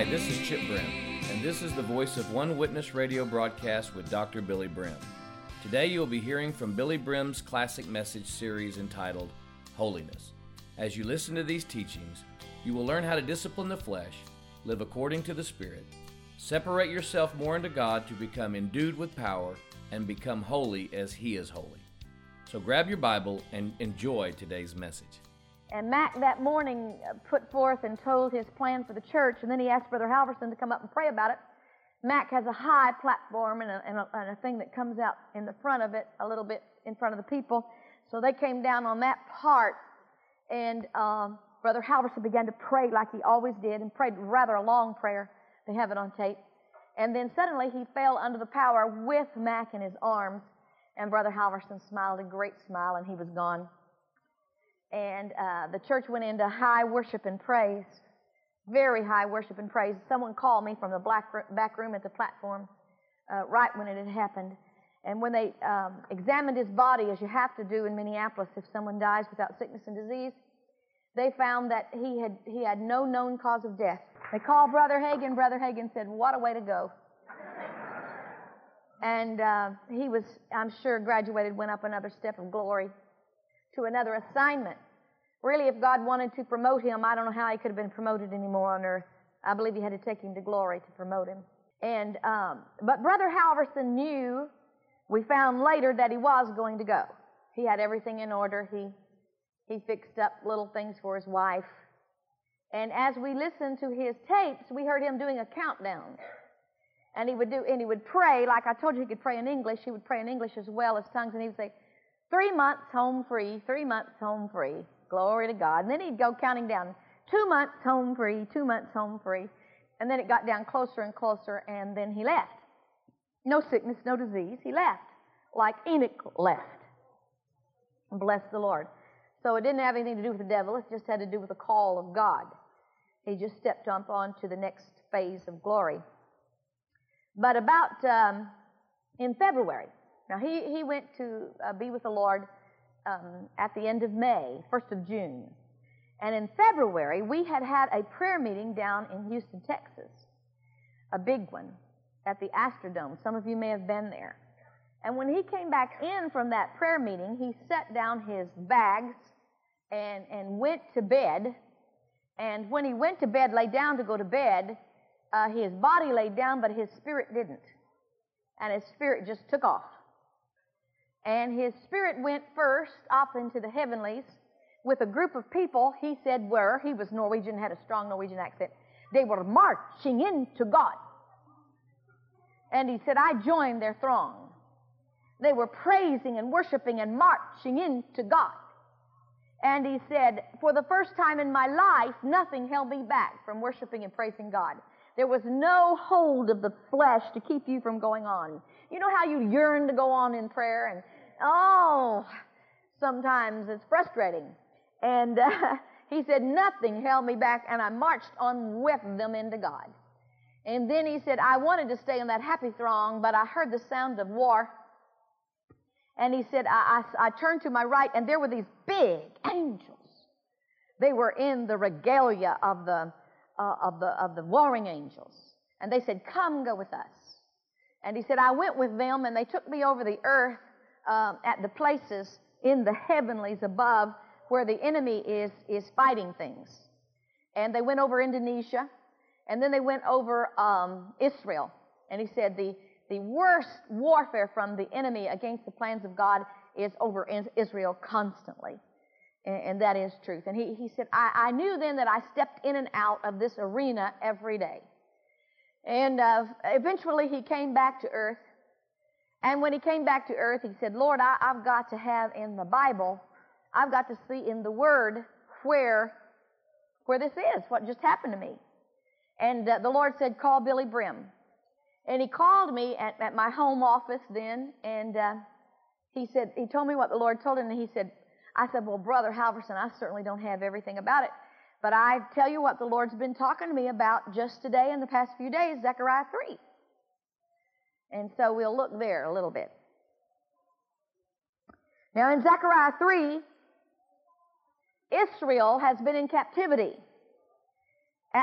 this is Chip Brim, and this is the Voice of One Witness radio broadcast with Dr. Billy Brim. Today you'll be hearing from Billy Brim's classic message series entitled Holiness. As you listen to these teachings, you will learn how to discipline the flesh, live according to the Spirit, separate yourself more into God to become endued with power, and become holy as He is holy. So grab your Bible and enjoy today's message. And Mac that morning put forth and told his plan for the church, and then he asked Brother Halverson to come up and pray about it. Mac has a high platform and a thing that comes out in the front of it, a little bit in front of the people. So they came down on that part, and Brother Halverson began to pray like he always did, and prayed rather a long prayer. They have it on tape. And then suddenly he fell under the power with Mac in his arms, and Brother Halverson smiled a great smile, and he was gone. And the church went into high worship and praise, very high worship and praise. Someone called me from the back room at the platform right when it had happened. And when they examined his body, as you have to do in Minneapolis if someone dies without sickness and disease, they found that he had no known cause of death. They called Brother Hagin. Brother Hagin said, "What a way to go." And he was, I'm sure, graduated, went up another step of glory to another assignment. Really, if God wanted to promote him, I don't know how he could have been promoted anymore on earth. I believe he had to take him to glory to promote him. And but Brother Halverson knew, we found later, that he was going to go. He had everything in order. He fixed up little things for his wife. And as we listened to his tapes, we heard him doing a countdown. And he would pray, like I told you, he could pray in English. He would pray in English as well as tongues, and he would say, 3 months home free, 3 months home free, glory to God. And then he'd go counting down, 2 months home free, 2 months home free. And then it got down closer and closer, and then he left. No sickness, no disease. He left, like Enoch left. Bless the Lord. So it didn't have anything to do with the devil. It just had to do with the call of God. He just stepped on to the next phase of glory. But about in February, now, he went to be with the Lord at the end of May, 1st of June. And in February, we had a prayer meeting down in Houston, Texas, a big one, at the Astrodome. Some of you may have been there. And when he came back in from that prayer meeting, he set down his bags and went to bed. And when he went to bed, lay down to go to bed, his body laid down, but his spirit didn't. And his spirit just took off. And his spirit went first up into the heavenlies with a group of people, he said he was Norwegian, had a strong Norwegian accent. They were marching into God. And he said, I joined their throng. They were praising and worshiping and marching into God. And he said, for the first time in my life, nothing held me back from worshiping and praising God. There was no hold of the flesh to keep you from going on. You know how you yearn to go on in prayer, and sometimes it's frustrating. And he said, nothing held me back, and I marched on with them into God. And then he said, I wanted to stay in that happy throng, but I heard the sound of war. And he said, I turned to my right, and there were these big angels. They were in the regalia of the warring angels. And they said, come go with us. And he said, I went with them, and they took me over the earth at the places in the heavenlies above where the enemy is fighting things. And they went over Indonesia, and then they went over Israel. And he said, the worst warfare from the enemy against the plans of God is over Israel constantly. And that is truth. And he said, I knew then that I stepped in and out of this arena every day. And eventually he came back to earth. And when he came back to earth, he said, Lord, I've got to have in the Bible, I've got to see in the Word where this is, what just happened to me. And the Lord said, call Billy Brim. And he called me at my home office then, and he told me what the Lord told him, and I said, well, Brother Halverson, I certainly don't have everything about it. But I tell you what the Lord's been talking to me about just today in the past few days, Zechariah 3. And so we'll look there a little bit. Now in Zechariah 3, Israel has been in captivity. At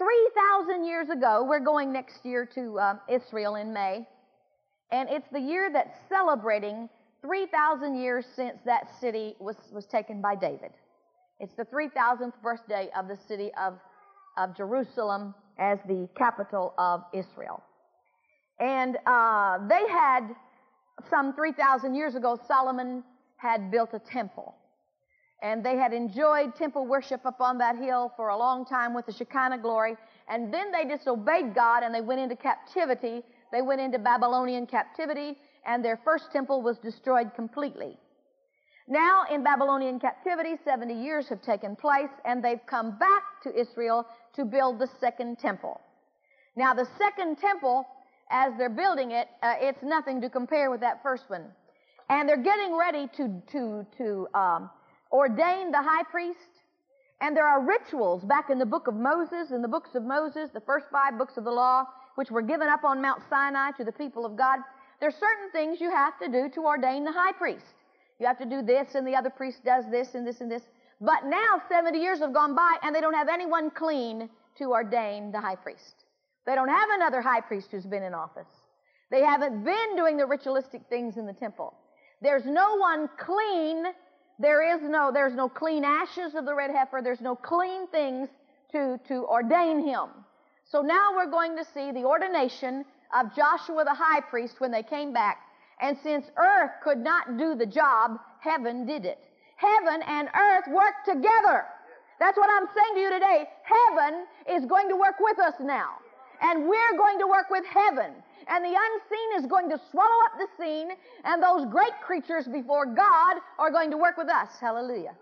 3,000 years ago, we're going next year to Israel in May, and it's the year that's celebrating 3,000 years since that city was taken by David. It's the 3,000th birthday of the city of Jerusalem as the capital of Israel. And they had, some 3,000 years ago, Solomon had built a temple. And they had enjoyed temple worship up on that hill for a long time with the Shekinah glory. And then they disobeyed God and they went into captivity. They went into Babylonian captivity, and their first temple was destroyed completely. Now, in Babylonian captivity, 70 years have taken place, and they've come back to Israel to build the second temple. Now, the second temple, as they're building it, it's nothing to compare with that first one. And they're getting ready to ordain the high priest. And there are rituals back in the book of Moses, in the books of Moses, the first 5 books of the law, which were given up on Mount Sinai to the people of God. There's certain things you have to do to ordain the high priest. You have to do this, and the other priest does this and this and this. But now 70 years have gone by, and they don't have anyone clean to ordain the high priest. They don't have another high priest who's been in office. They haven't been doing the ritualistic things in the temple. There's no one clean. There's no clean ashes of the red heifer. There's no clean things to ordain him. So now we're going to see the ordination of Joshua the high priest when they came back. And since earth could not do the job, heaven did it. Heaven and earth work together. That's what I'm saying to you today. Heaven is going to work with us now. And we're going to work with heaven. And the unseen is going to swallow up the seen, and those great creatures before God are going to work with us. Hallelujah.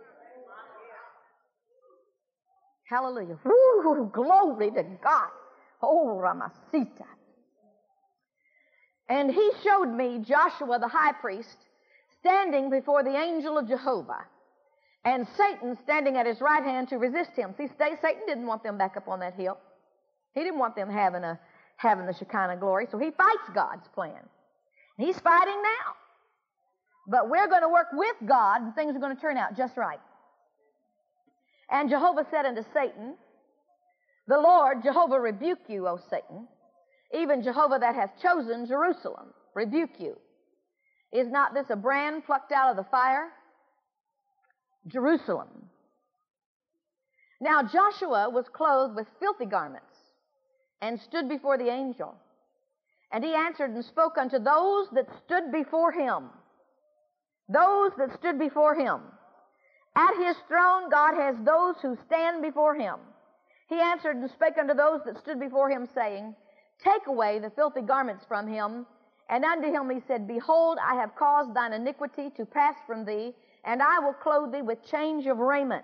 Hallelujah. Ooh, glory to God. Oh, Ramasita. And he showed me Joshua the high priest standing before the angel of Jehovah, and Satan standing at his right hand to resist him. See, Satan didn't want them back up on that hill. He didn't want them having the Shekinah glory, so he fights God's plan. He's fighting now. But we're going to work with God, and things are going to turn out just right. And Jehovah said unto Satan, the Lord, Jehovah, rebuke you, O Satan. Even Jehovah that hath chosen Jerusalem, rebuke you. Is not this a brand plucked out of the fire? Jerusalem. Now Joshua was clothed with filthy garments, and stood before the angel. And he answered and spoke unto those that stood before him. Those that stood before him. At his throne God has those who stand before him. He answered and spake unto those that stood before him, saying, take away the filthy garments from him. And unto him he said, behold, I have caused thine iniquity to pass from thee, and I will clothe thee with change of raiment.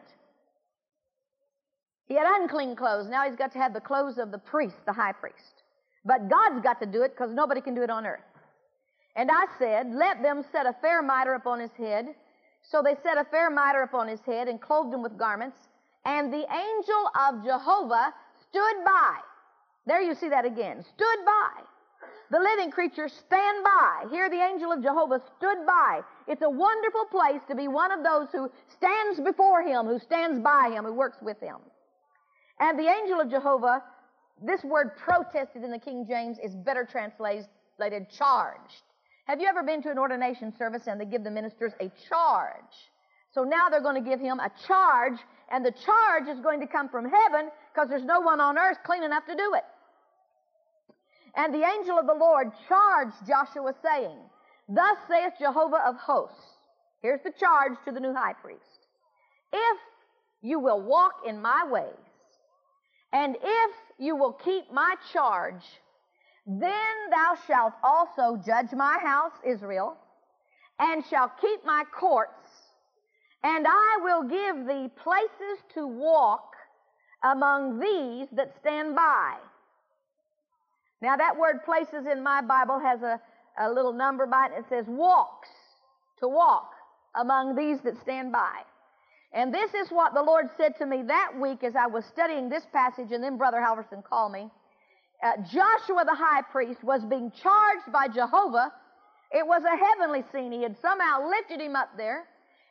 He had unclean clothes. Now he's got to have the clothes of the priest, the high priest. But God's got to do it because nobody can do it on earth. And I said, let them set a fair mitre upon his head. So they set a fair mitre upon his head and clothed him with garments. And the angel of Jehovah stood by. There you see that again. Stood by. The living creatures stand by. Here the angel of Jehovah stood by. It's a wonderful place to be one of those who stands before him, who stands by him, who works with him. And the angel of Jehovah, this word protested in the King James is better translated charged. Have you ever been to an ordination service and they give the ministers a charge? So now they're going to give him a charge, and the charge is going to come from heaven because there's no one on earth clean enough to do it. And the angel of the Lord charged Joshua, saying, thus saith Jehovah of hosts. Here's the charge to the new high priest. If you will walk in my ways, and if you will keep my charge, then thou shalt also judge my house, Israel, and shalt keep my courts, and I will give thee places to walk among these that stand by. Now that word places in my Bible has a little number by it. It says walks, to walk among these that stand by. And this is what the Lord said to me that week as I was studying this passage, and then Brother Halverson called me. Joshua the high priest was being charged by Jehovah. It was a heavenly scene. He had somehow lifted him up there,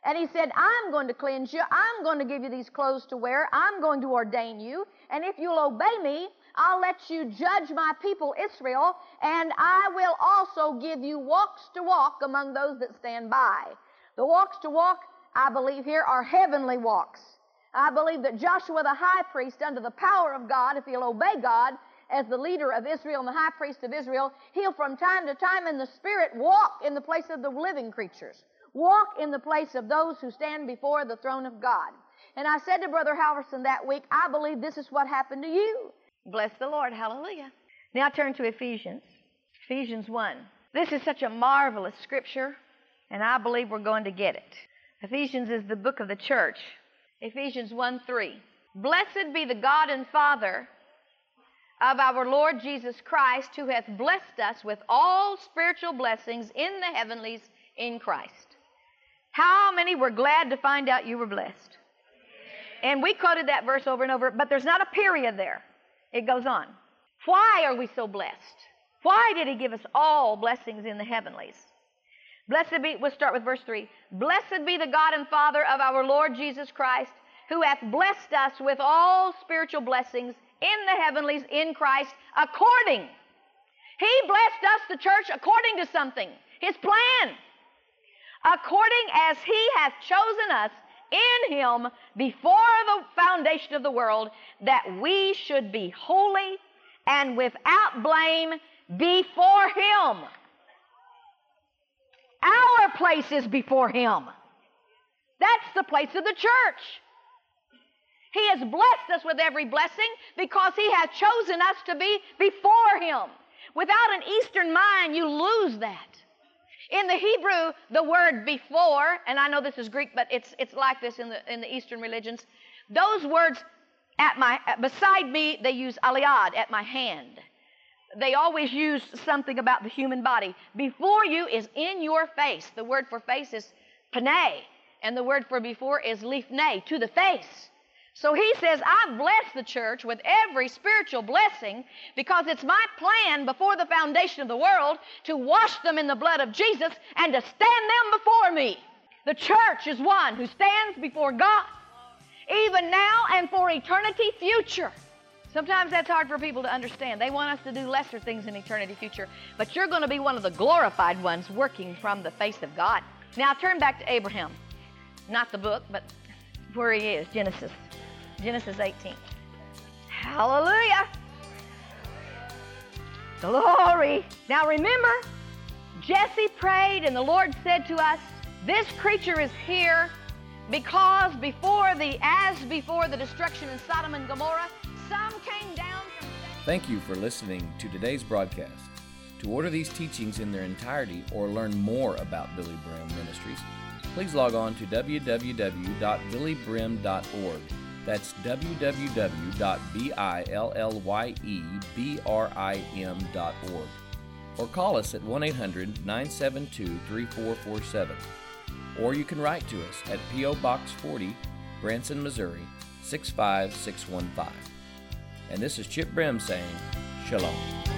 And he said, I'm going to cleanse you. I'm going to give you these clothes to wear. I'm going to ordain you. And if you'll obey me, I'll let you judge my people Israel, and I will also give you walks to walk among those that stand by. The walks to walk, I believe here, are heavenly walks. I believe that Joshua the high priest, under the power of God, if he'll obey God as the leader of Israel and the high priest of Israel, he'll from time to time in the Spirit walk in the place of the living creatures, walk in the place of those who stand before the throne of God. And I said to Brother Halverson that week, I believe this is what happened to you. Bless the Lord. Hallelujah. Now turn to Ephesians. Ephesians 1. This is such a marvelous scripture, and I believe we're going to get it. Ephesians is the book of the church. Ephesians 1:3. Blessed be the God and Father of our Lord Jesus Christ, who hath blessed us with all spiritual blessings in the heavenlies in Christ. How many were glad to find out you were blessed? And we quoted that verse over and over, but there's not a period there. It goes on. Why are we so blessed? Why did he give us all blessings in the heavenlies? Blessed be, we'll start with verse 3. Blessed be the God and Father of our Lord Jesus Christ, who hath blessed us with all spiritual blessings in the heavenlies in Christ, according. He blessed us, the church, according to something. His plan. According as he hath chosen us in him before the foundation of the world, that we should be holy and without blame before him. Our place is before him. That's the place of the church. He has blessed us with every blessing because he hath chosen us to be before him. Without an Eastern mind, you lose that. In the Hebrew, the word before, and I know this is Greek, but it's like this in the Eastern religions. Those words beside me, they use aliad, at my hand. They always use something about the human body. Before you is in your face. The word for face is panei, and the word for before is lifnei, to the face. So he says, I bless the church with every spiritual blessing because it's my plan before the foundation of the world to wash them in the blood of Jesus and to stand them before me. The church is one who stands before God, even now and for eternity future. Sometimes that's hard for people to understand. They want us to do lesser things in eternity future, but you're going to be one of the glorified ones working from the face of God. Now turn back to Abraham. Not the book, but where he is, Genesis 18. Hallelujah. Glory. Now remember, Jesse prayed and the Lord said to us, this creature is here because before the destruction in Sodom and Gomorrah, some came down from... Thank you for listening to today's broadcast. To order these teachings in their entirety or learn more about Billy Brim Ministries, please log on to www.billybrim.org. That's www.billybrim.org. Or call us at 1-800-972-3447. Or you can write to us at P.O. Box 40, Branson, Missouri, 65615. And this is Chip Brim saying, Shalom.